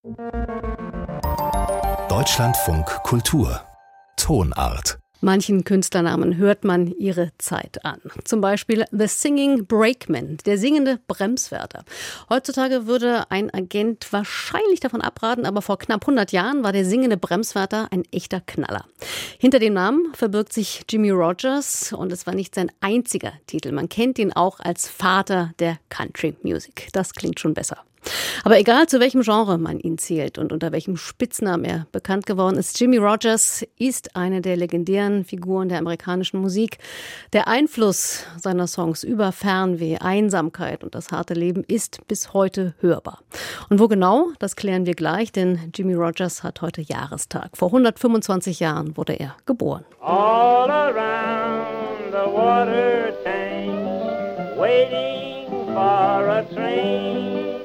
Deutschlandfunk Kultur Tonart. Manchen Künstlernamen hört man ihre Zeit an. Zum Beispiel The Singing Brakeman, der singende Bremswärter. Heutzutage würde ein Agent wahrscheinlich davon abraten, aber vor knapp 100 Jahren war der singende Bremswärter ein echter Knaller. Hinter dem Namen verbirgt sich Jimmie Rodgers und es war nicht sein einziger Titel. Man kennt ihn auch als Vater der Country Music. Das klingt schon besser. Aber egal, zu welchem Genre man ihn zählt und unter welchem Spitznamen er bekannt geworden ist, Jimmie Rodgers ist eine der legendären Figuren der amerikanischen Musik. Der Einfluss seiner Songs über Fernweh, Einsamkeit und das harte Leben ist bis heute hörbar. Und wo genau, das klären wir gleich, denn Jimmie Rodgers hat heute Jahrestag. Vor 125 Jahren wurde er geboren. All around the water tank, waiting for a train.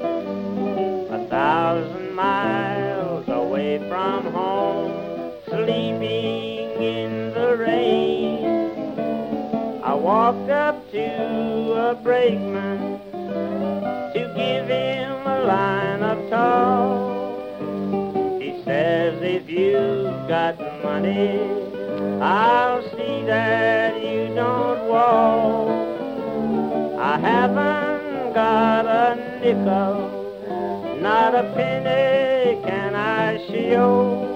1,000 miles away from home, sleeping in the rain. I walked up to a brakeman to give him a line of talk. He says, if you've got money, I'll see that you don't walk. I haven't got a nickel, not a penny can I show.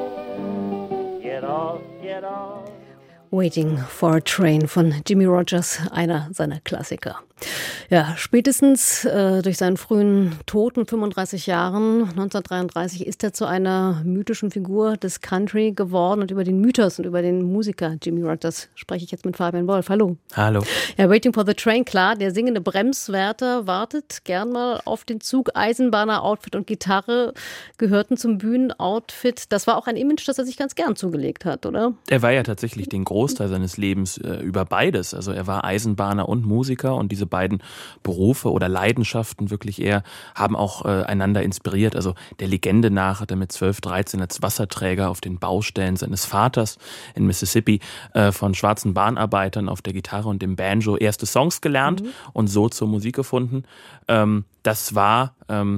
Get off, get off. Waiting for a Train von Jimmie Rodgers, einer seiner Klassiker. Ja, spätestens durch seinen frühen Tod mit 35 Jahren, 1933, ist er zu einer mythischen Figur des Country geworden. Und über den Mythos und über den Musiker Jimmie Rodgers spreche ich jetzt mit Fabian Wolf. Hallo. Hallo. Ja, Waiting for the Train, klar, der singende Bremswärter wartet gern mal auf den Zug. Eisenbahner-Outfit und Gitarre gehörten zum Bühnenoutfit. Das war auch ein Image, das er sich ganz gern zugelegt hat, oder? Er war ja tatsächlich den Großteil seines Lebens über beides. Also er war Eisenbahner und Musiker und diese beiden Berufe oder Leidenschaften wirklich eher haben auch einander inspiriert. Also der Legende nach hat er mit 12, 13 als Wasserträger auf den Baustellen seines Vaters in Mississippi von schwarzen Bahnarbeitern auf der Gitarre und dem Banjo erste Songs gelernt und so zur Musik gefunden. Das war,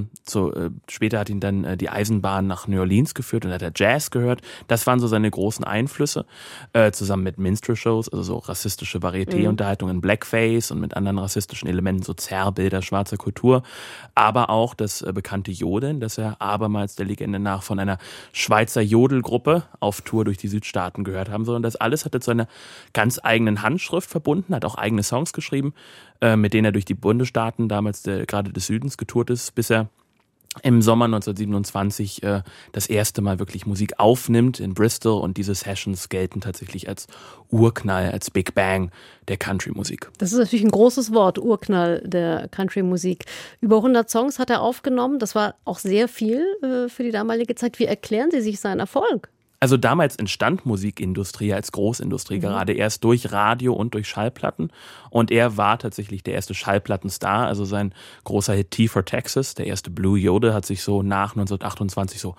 später hat ihn dann die Eisenbahn nach New Orleans geführt und hat er Jazz gehört. Das waren so seine großen Einflüsse, zusammen mit Minstrel-Shows, also so rassistische Varieté-Unterhaltung in Blackface und mit anderen rassistischen Elementen, so Zerrbilder schwarzer Kultur. Aber auch das bekannte Jodeln, das er abermals der Legende nach von einer Schweizer Jodelgruppe auf Tour durch die Südstaaten gehört haben soll. Und das alles hat er zu einer ganz eigenen Handschrift verbunden, hat auch eigene Songs geschrieben, mit denen er durch die Bundesstaaten damals gerade des Südens getourt ist, bis er im Sommer 1927 das erste Mal wirklich Musik aufnimmt in Bristol und diese Sessions gelten tatsächlich als Urknall, als Big Bang der Country-Musik. Das ist natürlich ein großes Wort, Urknall der Country-Musik. Über 100 Songs hat er aufgenommen, das war auch sehr viel für die damalige Zeit. Wie erklären Sie sich seinen Erfolg? Also damals entstand Musikindustrie als Großindustrie gerade erst durch Radio und durch Schallplatten. Und er war tatsächlich der erste Schallplattenstar. Also sein großer Hit Tea for Texas, der erste Blue Yodel, hat sich so nach 1928 so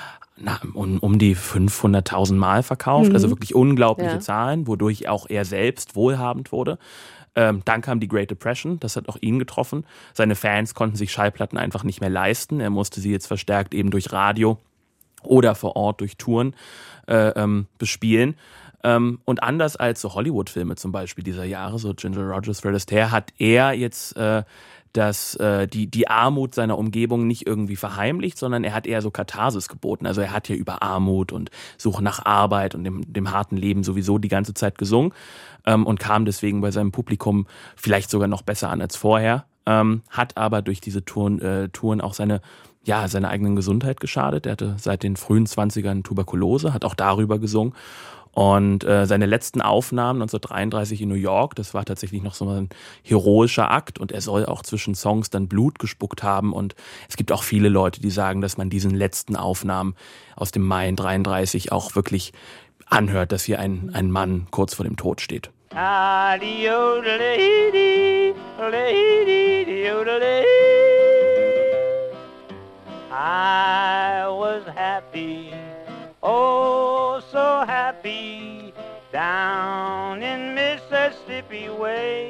um die 500.000 Mal verkauft. Also wirklich unglaubliche Zahlen, wodurch auch er selbst wohlhabend wurde. Dann kam die Great Depression, das hat auch ihn getroffen. Seine Fans konnten sich Schallplatten einfach nicht mehr leisten. Er musste sie jetzt verstärkt eben durch Radio oder vor Ort durch Touren bespielen. Und anders als so Hollywood-Filme zum Beispiel dieser Jahre, so Ginger Rogers, Fred Astaire, hat er jetzt die Armut seiner Umgebung nicht irgendwie verheimlicht, sondern er hat eher so Katharsis geboten. Also er hat ja über Armut und Suche nach Arbeit und dem harten Leben sowieso die ganze Zeit gesungen und kam deswegen bei seinem Publikum vielleicht sogar noch besser an als vorher, hat aber durch diese Touren auch seine eigenen Gesundheit geschadet. Er hatte seit den frühen 20ern Tuberkulose, hat auch darüber gesungen. Und seine letzten Aufnahmen 1933 in New York, das war tatsächlich noch so ein heroischer Akt. Und er soll auch zwischen Songs dann Blut gespuckt haben. Und es gibt auch viele Leute, die sagen, dass man diesen letzten Aufnahmen aus dem Mai 1933 auch wirklich anhört, dass hier ein Mann kurz vor dem Tod steht. I was happy, oh so happy, down in Mississippi way.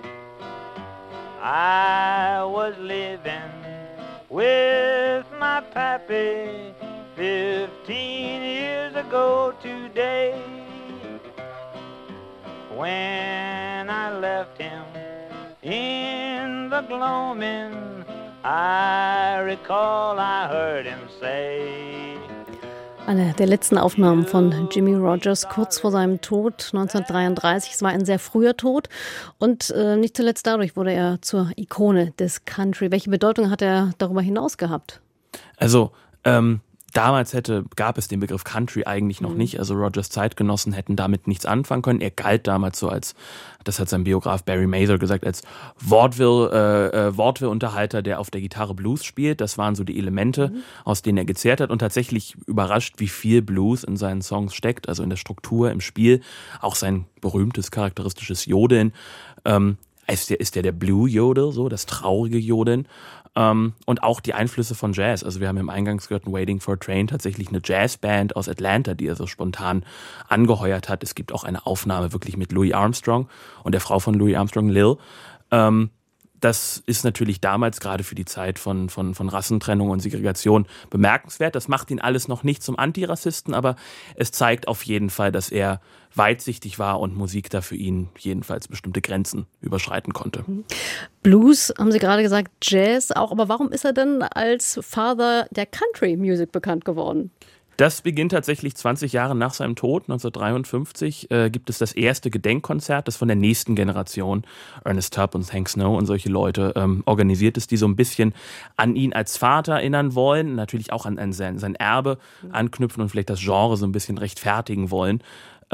I was living with my Pappy 15 years ago today. When I left him in the gloaming, I recall I heard him say. Eine der letzten Aufnahmen von Jimmie Rodgers kurz vor seinem Tod 1933. Es war ein sehr früher Tod und nicht zuletzt dadurch wurde er zur Ikone des Country. Welche Bedeutung hat er darüber hinaus gehabt? Also damals gab es den Begriff Country eigentlich noch nicht. Also Rodgers Zeitgenossen hätten damit nichts anfangen können. Er galt damals so als, das hat sein Biograf Barry Mazur gesagt, als Vaudeville-Unterhalter, der auf der Gitarre Blues spielt. Das waren so die Elemente, aus denen er gezehrt hat und tatsächlich überrascht, wie viel Blues in seinen Songs steckt, also in der Struktur, im Spiel. Auch sein berühmtes, charakteristisches Jodeln. Ist der Blue Yodel, so das traurige Jodeln. Und auch die Einflüsse von Jazz. Also wir haben im Eingangs gehört, Waiting for a Train, tatsächlich eine Jazzband aus Atlanta, die er so spontan angeheuert hat. Es gibt auch eine Aufnahme wirklich mit Louis Armstrong und der Frau von Louis Armstrong, Lil. Das ist natürlich damals gerade für die Zeit von Rassentrennung und Segregation bemerkenswert. Das macht ihn alles noch nicht zum Antirassisten, aber es zeigt auf jeden Fall, dass er weitsichtig war und Musik da für ihn jedenfalls bestimmte Grenzen überschreiten konnte. Blues, haben Sie gerade gesagt, Jazz auch. Aber warum ist er denn als Father der Country Music bekannt geworden? Das beginnt tatsächlich 20 Jahre nach seinem Tod, 1953, gibt es das erste Gedenkkonzert, das von der nächsten Generation, Ernest Tubb und Hank Snow und solche Leute, organisiert ist, die so ein bisschen an ihn als Vater erinnern wollen, natürlich auch an sein Erbe anknüpfen und vielleicht das Genre so ein bisschen rechtfertigen wollen.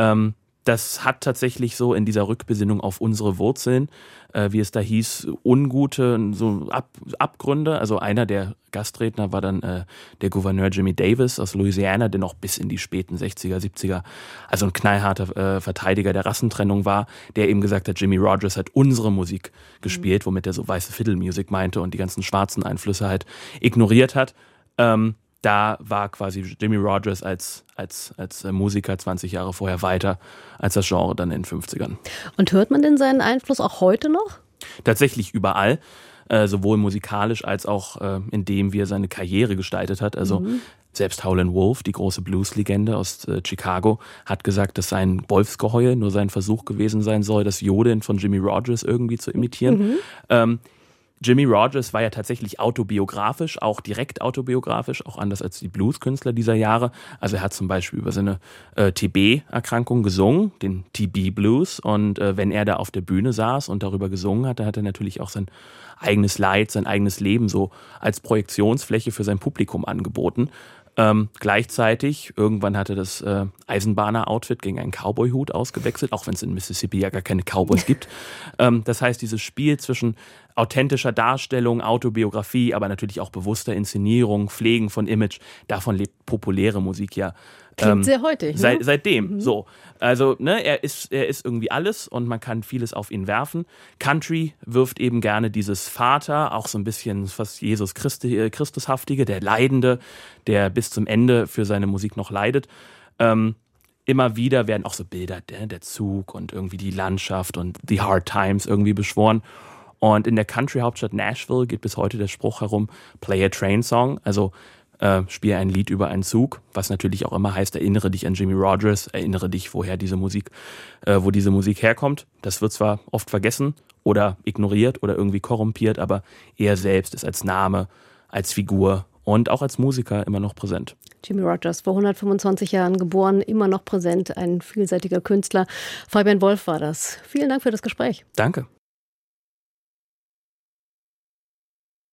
Das hat tatsächlich so in dieser Rückbesinnung auf unsere Wurzeln, wie es da hieß, ungute so Abgründe. Also einer der Gastredner war dann der Gouverneur Jimmy Davis aus Louisiana, der noch bis in die späten 60er, 70er, also ein knallharter Verteidiger der Rassentrennung war, der eben gesagt hat, Jimmie Rodgers hat unsere Musik gespielt, womit er so weiße Fiddle-Music meinte und die ganzen schwarzen Einflüsse halt ignoriert hat. Da war quasi Jimmie Rodgers als Musiker 20 Jahre vorher weiter als das Genre dann in den 50ern. Und hört man denn seinen Einfluss auch heute noch? Tatsächlich überall, sowohl musikalisch als auch in dem, wie er seine Karriere gestaltet hat. Also selbst Howlin' Wolf, die große Blues-Legende aus Chicago, hat gesagt, dass sein Wolfsgeheul nur sein Versuch gewesen sein soll, das Jodeln von Jimmie Rodgers irgendwie zu imitieren. Jimmie Rodgers war ja tatsächlich autobiografisch, auch direkt autobiografisch, auch anders als die Blueskünstler dieser Jahre. Also er hat zum Beispiel über seine TB-Erkrankung gesungen, den TB-Blues. Und wenn er da auf der Bühne saß und darüber gesungen hat, dann hat er natürlich auch sein eigenes Leid, sein eigenes Leben so als Projektionsfläche für sein Publikum angeboten. Gleichzeitig, irgendwann hatte das Eisenbahner-Outfit gegen einen Cowboy-Hut ausgewechselt, auch wenn es in Mississippi ja gar keine Cowboys gibt. Das heißt, dieses Spiel zwischen authentischer Darstellung, Autobiografie, aber natürlich auch bewusster Inszenierung, Pflegen von Image, davon lebt populäre Musik ja. Klingt sehr heutig. Seitdem, so. Also, er ist irgendwie alles und man kann vieles auf ihn werfen. Country wirft eben gerne dieses Vater, auch so ein bisschen fast Jesus Christushaftige, der Leidende, der bis zum Ende für seine Musik noch leidet. Immer wieder werden auch so Bilder, der Zug und irgendwie die Landschaft und the hard times irgendwie beschworen. Und in der Country-Hauptstadt Nashville geht bis heute der Spruch herum, play a train song, also spiele ein Lied über einen Zug, was natürlich auch immer heißt, erinnere dich an Jimmie Rodgers, erinnere dich, wo diese Musik herkommt. Das wird zwar oft vergessen oder ignoriert oder irgendwie korrumpiert, aber er selbst ist als Name, als Figur und auch als Musiker immer noch präsent. Jimmie Rodgers, vor 125 Jahren geboren, immer noch präsent, ein vielseitiger Künstler. Fabian Wolf war das. Vielen Dank für das Gespräch. Danke.